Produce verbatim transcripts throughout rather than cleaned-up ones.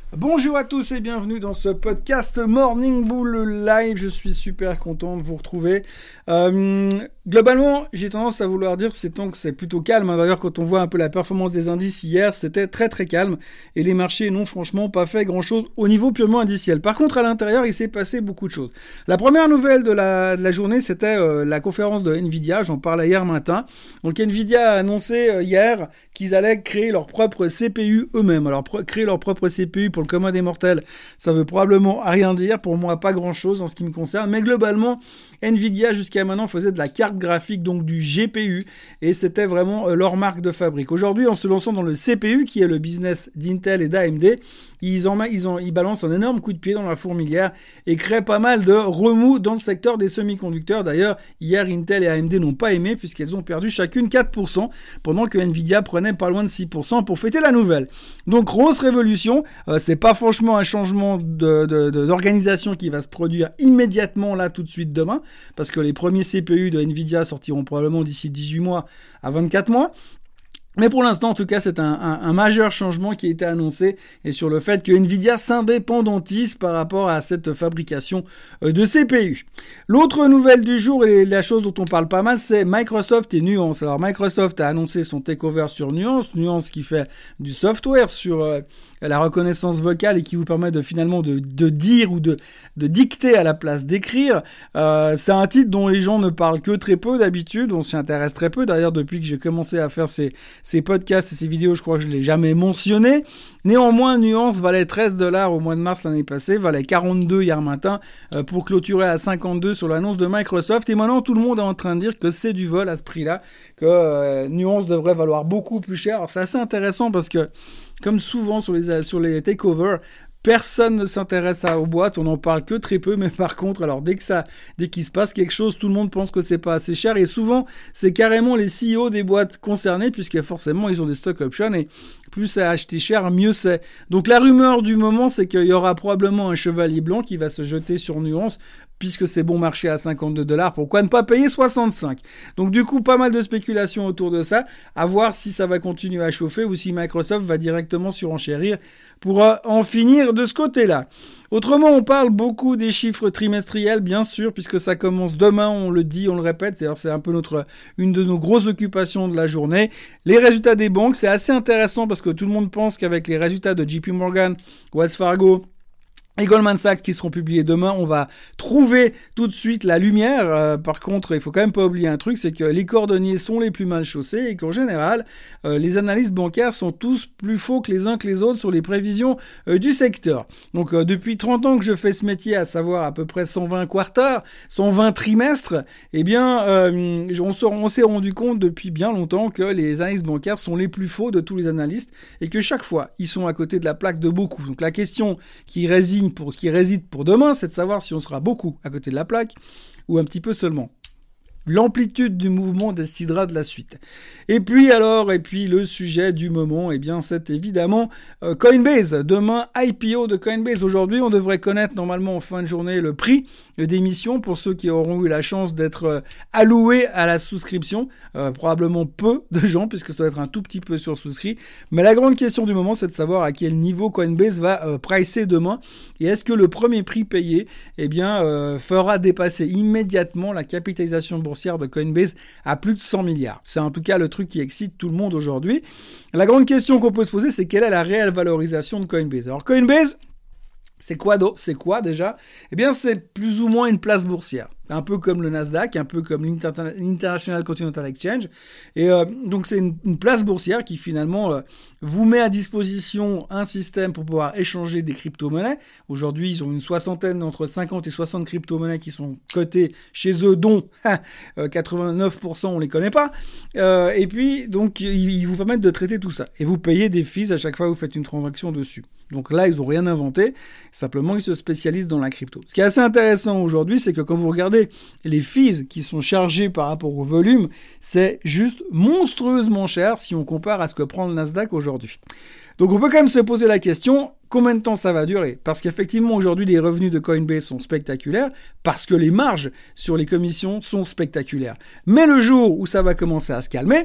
Bonjour à tous et bienvenue dans ce podcast Morning Bull Live. Je suis super content de vous retrouver. Euh, globalement, j'ai tendance à vouloir dire que c'est temps que c'est plutôt calme. D'ailleurs, quand on voit un peu la performance des indices hier, c'était très très calme et les marchés n'ont franchement pas fait grand chose au niveau purement indiciel. Par contre, à l'intérieur, il s'est passé beaucoup de choses. La première nouvelle de la, de la journée, c'était euh, la conférence de Nvidia. J'en parlais hier matin. Donc, Nvidia a annoncé euh, hier qu'ils allaient créer leur propre C P U eux-mêmes. Alors, pro- créer leur propre C P U pour le commun des mortels, ça veut probablement rien dire. Pour moi, pas grand-chose en ce qui me concerne. Mais globalement, Nvidia, jusqu'à maintenant, faisait de la carte graphique, donc du G P U. Et c'était vraiment euh, leur marque de fabrique. Aujourd'hui, en se lançant dans le C P U, qui est le business d'Intel et d'A M D, ils, en, ils, en, ils balancent un énorme coup de pied dans la fourmilière et créent pas mal de remous dans le secteur des semi-conducteurs. D'ailleurs, hier, Intel et A M D n'ont pas aimé puisqu'elles ont perdu chacune quatre pour cent pendant que Nvidia prenait pas loin de six pour cent pour fêter la nouvelle. Donc, grosse révolution. Euh, c'est pas franchement un changement de, de, de, d'organisation qui va se produire immédiatement là tout de suite demain parce que les premiers C P U de Nvidia sortiront probablement d'ici dix-huit mois à vingt-quatre mois. Mais pour l'instant, en tout cas, c'est un, un, un majeur changement qui a été annoncé et sur le fait que Nvidia s'indépendantise par rapport à cette fabrication de C P U. L'autre nouvelle du jour et la chose dont on parle pas mal, c'est Microsoft et Nuance. Alors Microsoft a annoncé son takeover sur Nuance, Nuance qui fait du software sur euh, la reconnaissance vocale et qui vous permet de finalement de, de dire ou de, de dicter à la place d'écrire. Euh, c'est un titre dont les gens ne parlent que très peu d'habitude, on s'y intéresse très peu. D'ailleurs, depuis que j'ai commencé à faire ces Ces podcasts et ces vidéos, je crois que je ne l'ai jamais mentionné. Néanmoins, Nuance valait treize dollars au mois de mars l'année passée, valait quarante-deux hier matin euh, pour clôturer à cinquante-deux sur l'annonce de Microsoft. Et maintenant, tout le monde est en train de dire que c'est du vol à ce prix-là, que euh, Nuance devrait valoir beaucoup plus cher. Alors, c'est assez intéressant parce que, comme souvent sur les, sur les takeovers, personne ne s'intéresse à, aux boîtes, on n'en parle que très peu, mais par contre, alors dès que ça, dès qu'il se passe quelque chose, tout le monde pense que c'est pas assez cher, et souvent, c'est carrément les C E O des boîtes concernées, puisque forcément, ils ont des stock options, et plus c'est acheté cher, mieux c'est. Donc la rumeur du moment, c'est qu'il y aura probablement un chevalier blanc qui va se jeter sur Nuance, puisque c'est bon marché à cinquante-deux dollars, pourquoi ne pas payer soixante-cinq? Donc du coup, pas mal de spéculations autour de ça, à voir si ça va continuer à chauffer ou si Microsoft va directement surenchérir pour en finir de ce côté-là. Autrement, on parle beaucoup des chiffres trimestriels, bien sûr, puisque ça commence demain, on le dit, on le répète, c'est-à-dire c'est un peu notre, une de nos grosses occupations de la journée. Les résultats des banques, c'est assez intéressant parce que tout le monde pense qu'avec les résultats de J P Morgan, Wells Fargo, et Goldman Sachs qui seront publiés demain, on va trouver tout de suite la lumière. Euh, par contre, il faut quand même pas oublier un truc, c'est que les cordonniers sont les plus mal chaussés et qu'en général, euh, les analystes bancaires sont tous plus faux que les uns que les autres sur les prévisions euh, du secteur. Donc, euh, depuis trente ans que je fais ce métier, à savoir à peu près cent vingt quarters, cent vingt trimestres, eh bien, euh, on, se, on s'est rendu compte depuis bien longtemps que les analystes bancaires sont les plus faux de tous les analystes et que chaque fois, ils sont à côté de la plaque de beaucoup. Donc, la question qui réside Pour, qui réside pour demain, c'est de savoir si on sera beaucoup à côté de la plaque ou un petit peu seulement. L'amplitude du mouvement décidera de la suite. Et puis alors, et puis le sujet du moment, eh bien c'est évidemment euh, Coinbase. Demain, I P O de Coinbase. Aujourd'hui, on devrait connaître normalement en fin de journée le prix d'émission pour ceux qui auront eu la chance d'être euh, alloués à la souscription. Euh, probablement peu de gens, puisque ça doit être un tout petit peu sursouscrit. Mais la grande question du moment, c'est de savoir à quel niveau Coinbase va euh, pricer demain. Et est-ce que le premier prix payé, eh bien, euh, fera dépasser immédiatement la capitalisation boursière de Coinbase à plus de cent milliards. C'est en tout cas le truc qui excite tout le monde aujourd'hui. La grande question qu'on peut se poser, c'est quelle est la réelle valorisation de Coinbase? Alors Coinbase, c'est quoi, c'est quoi déjà? Eh bien, c'est plus ou moins une place boursière. Un peu comme le Nasdaq, un peu comme l'International Continental Exchange. Et euh, donc, c'est une, une place boursière qui, finalement, euh, vous met à disposition un système pour pouvoir échanger des crypto-monnaies. Aujourd'hui, ils ont une soixantaine, entre cinquante et soixante crypto-monnaies qui sont cotées chez eux, dont euh, quatre-vingt-neuf pour cent, on les connaît pas. Euh, et puis, donc, ils, ils vous permettent de traiter tout ça. Et vous payez des fees à chaque fois que vous faites une transaction dessus. Donc là, ils n'ont rien inventé. Simplement, ils se spécialisent dans la crypto. Ce qui est assez intéressant aujourd'hui, c'est que quand vous regardez les fees qui sont chargés par rapport au volume, c'est juste monstrueusement cher si on compare à ce que prend le Nasdaq aujourd'hui. Donc on peut quand même se poser la question, combien de temps ça va durer? Parce qu'effectivement aujourd'hui les revenus de Coinbase sont spectaculaires, parce que les marges sur les commissions sont spectaculaires. Mais le jour où ça va commencer à se calmer,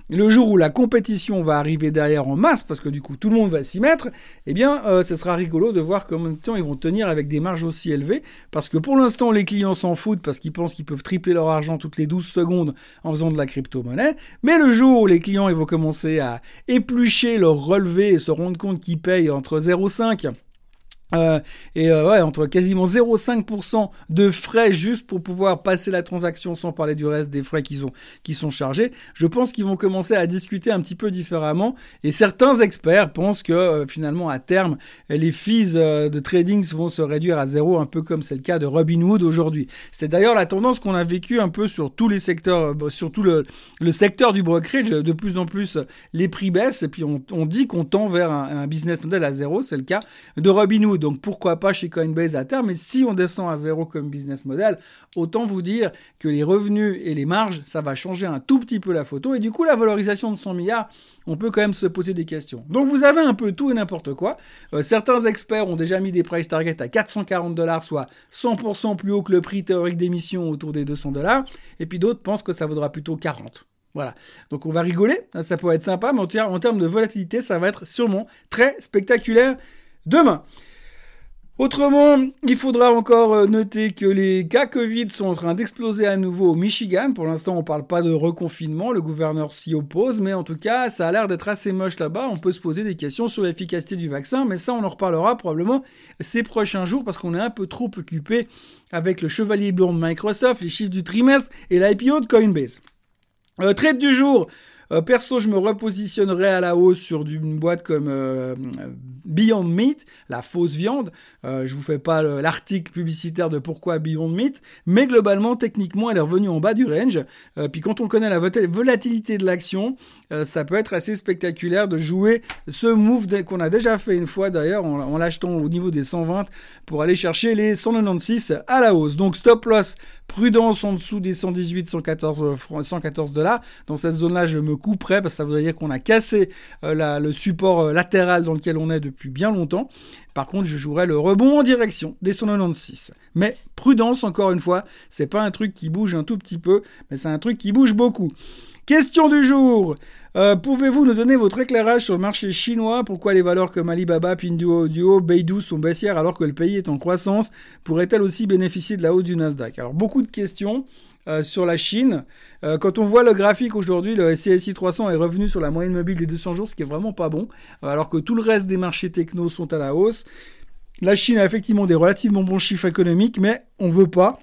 le jour où la compétition va arriver derrière en masse, parce que du coup tout le monde va s'y mettre, eh bien euh, ce sera rigolo de voir combien de temps ils vont tenir avec des marges aussi élevées, parce que pour l'instant les clients s'en foutent parce qu'ils pensent qu'ils peuvent tripler leur argent toutes les douze secondes en faisant de la crypto-monnaie, mais le jour où les clients ils vont commencer à éplucher leur relevé et se rendre compte qu'ils payent entre zéro virgule cinq Euh, et euh, ouais, entre quasiment zéro virgule cinq pour cent de frais juste pour pouvoir passer la transaction, sans parler du reste des frais qu'ils ont, qui sont chargés, je pense qu'ils vont commencer à discuter un petit peu différemment. Et certains experts pensent que euh, finalement à terme, les fees euh, de trading vont se réduire à zéro, un peu comme c'est le cas de Robinhood aujourd'hui. C'est d'ailleurs la tendance qu'on a vécue un peu sur tous les secteurs, euh, surtout le, le secteur du brokerage. De plus en plus, les prix baissent et puis on, on dit qu'on tend vers un, un business model à zéro. C'est le cas de Robinhood. Donc pourquoi pas chez Coinbase à terme, mais si on descend à zéro comme business model, autant vous dire que les revenus et les marges, ça va changer un tout petit peu la photo, et du coup la valorisation de cent milliards, on peut quand même se poser des questions. Donc vous avez un peu tout et n'importe quoi. Euh, certains experts ont déjà mis des price targets à quatre cent quarante dollars, soit cent pour cent plus haut que le prix théorique d'émission autour des deux cents dollars, et puis d'autres pensent que ça vaudra plutôt quarante. Voilà, donc on va rigoler, ça peut être sympa, mais en termes de volatilité, ça va être sûrement très spectaculaire demain. Autrement, il faudra encore noter que les cas Covid sont en train d'exploser à nouveau au Michigan. Pour l'instant, on parle pas de reconfinement, le gouverneur s'y oppose, mais en tout cas, ça a l'air d'être assez moche là-bas. On peut se poser des questions sur l'efficacité du vaccin, mais ça, on en reparlera probablement ces prochains jours parce qu'on est un peu trop occupé avec le chevalier blanc de Microsoft, les chiffres du trimestre et l'I P O de Coinbase. Euh, trade du jour. Euh, perso, je me repositionnerai à la hausse sur une boîte comme euh, Beyond Meat, la fausse viande. Euh, je vous fais pas le, l'article publicitaire de pourquoi Beyond Meat, mais globalement, techniquement, elle est revenue en bas du range. Euh, puis quand on connaît la volatilité de l'action, euh, ça peut être assez spectaculaire de jouer ce move qu'on a déjà fait une fois d'ailleurs en, en l'achetant au niveau des cent vingt pour aller chercher les cent quatre-vingt-seize à la hausse. Donc stop loss, prudence en dessous des cent dix-huit, cent quatorze dollars. Dans cette zone-là, je me couperai parce que ça voudrait dire qu'on a cassé euh, la, le support euh, latéral dans lequel on est depuis bien longtemps. Par contre, je jouerai le rebond en direction des cent quatre-vingt-seize. Mais prudence, encore une fois, c'est pas un truc qui bouge un tout petit peu, mais c'est un truc qui bouge beaucoup. Question du jour. Euh, pouvez-vous nous donner votre éclairage sur le marché chinois? Pourquoi les valeurs comme Alibaba, Pinduoduo, Baidu sont baissières alors que le pays est en croissance? Pourrait-elle aussi bénéficier de la hausse du Nasdaq? Alors, beaucoup de questions. Euh, sur la Chine. Euh, quand on voit le graphique aujourd'hui, le C S I trois cents est revenu sur la moyenne mobile des deux cents jours, ce qui est vraiment pas bon, euh, alors que tout le reste des marchés techno sont à la hausse. La Chine a effectivement des relativement bons chiffres économiques, mais on veut pas.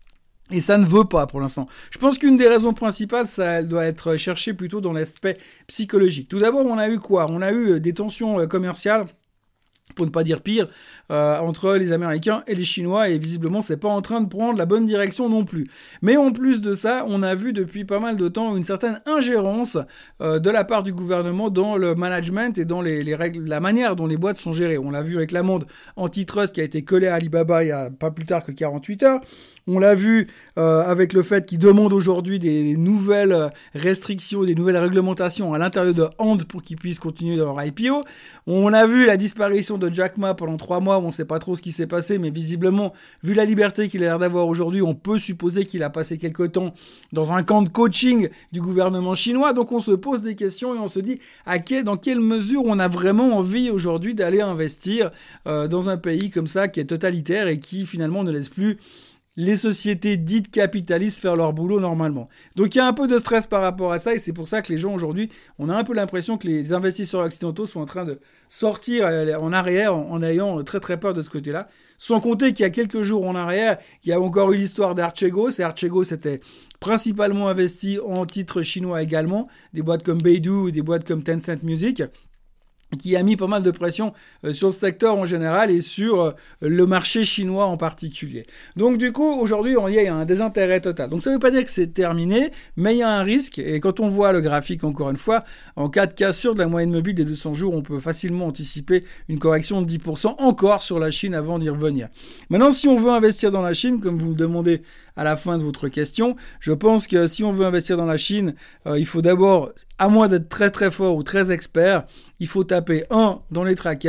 Et ça ne veut pas pour l'instant. Je pense qu'une des raisons principales, ça elle doit être cherchée plutôt dans l'aspect psychologique. Tout d'abord, on a eu quoi? On a eu des tensions commerciales, pour ne pas dire pire, euh, entre les Américains et les Chinois, et visiblement c'est pas en train de prendre la bonne direction non plus. Mais en plus de ça, on a vu depuis pas mal de temps une certaine ingérence euh, de la part du gouvernement dans le management et dans les, les règles, la manière dont les boîtes sont gérées. On l'a vu avec l'amende antitrust qui a été collée à Alibaba il y a pas plus tard que quarante-huit heures. On l'a vu euh, avec le fait qu'ils demandent aujourd'hui des nouvelles restrictions, des nouvelles réglementations à l'intérieur de Ant pour qu'ils puissent continuer leur I P O. On a vu la disparition de Jack Ma pendant trois mois où on ne sait pas trop ce qui s'est passé, mais visiblement, vu la liberté qu'il a l'air d'avoir aujourd'hui, on peut supposer qu'il a passé quelque temps dans un camp de coaching du gouvernement chinois. Donc on se pose des questions et on se dit à quel, dans quelle mesure on a vraiment envie aujourd'hui d'aller investir euh, dans un pays comme ça qui est totalitaire et qui finalement ne laisse plus les sociétés dites capitalistes faire leur boulot normalement. Donc il y a un peu de stress par rapport à ça et c'est pour ça que les gens aujourd'hui, on a un peu l'impression que les investisseurs occidentaux sont en train de sortir en arrière en ayant très très peur de ce côté-là. Sans compter qu'il y a quelques jours en arrière, il y a encore eu l'histoire d'Archegos et Archegos était principalement investi en titres chinois également, des boîtes comme Baidu ou des boîtes comme Tencent Music, qui a mis pas mal de pression euh, sur le secteur en général et sur euh, le marché chinois en particulier. Donc du coup, aujourd'hui, il y a un désintérêt total. Donc ça ne veut pas dire que c'est terminé, mais il y a un risque. Et quand on voit le graphique, encore une fois, en cas de cassure de la moyenne mobile des deux cents jours, on peut facilement anticiper une correction de dix pour cent encore sur la Chine avant d'y revenir. Maintenant, si on veut investir dans la Chine, comme vous le demandez à la fin de votre question, je pense que si on veut investir dans la Chine, euh, il faut d'abord, à moins d'être très très fort ou très expert, il faut taper un dans les trackers,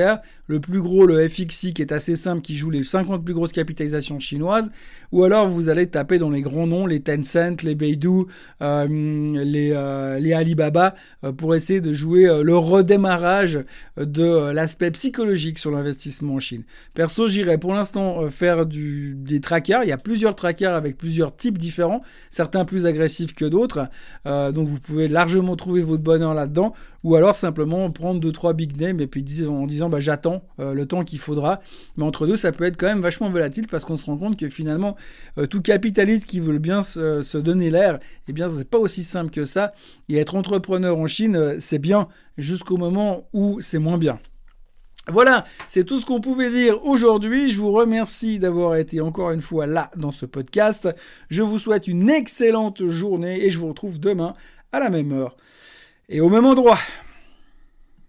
le plus gros, le F X I, qui est assez simple, qui joue les cinquante plus grosses capitalisations chinoises, ou alors vous allez taper dans les grands noms, les Tencent, les Baidu, euh, les, euh, les Alibaba, euh, pour essayer de jouer euh, le redémarrage de euh, l'aspect psychologique sur l'investissement en Chine. Perso, j'irai pour l'instant euh, faire du, des trackers. Il y a plusieurs trackers avec plusieurs types différents, certains plus agressifs que d'autres, euh, donc vous pouvez largement trouver votre bonheur là-dedans, ou alors simplement prendre deux trois big names et puis en disant bah j'attends euh, le temps qu'il faudra. Mais entre deux, ça peut être quand même vachement volatile parce qu'on se rend compte que finalement euh, tout capitaliste qui veut bien se, se donner l'air, eh bien c'est pas aussi simple que ça. Et être entrepreneur en Chine, euh, c'est bien jusqu'au moment où c'est moins bien. Voilà, c'est tout ce qu'on pouvait dire aujourd'hui. Je vous remercie d'avoir été encore une fois là dans ce podcast. Je vous souhaite une excellente journée et je vous retrouve demain à la même heure et au même endroit.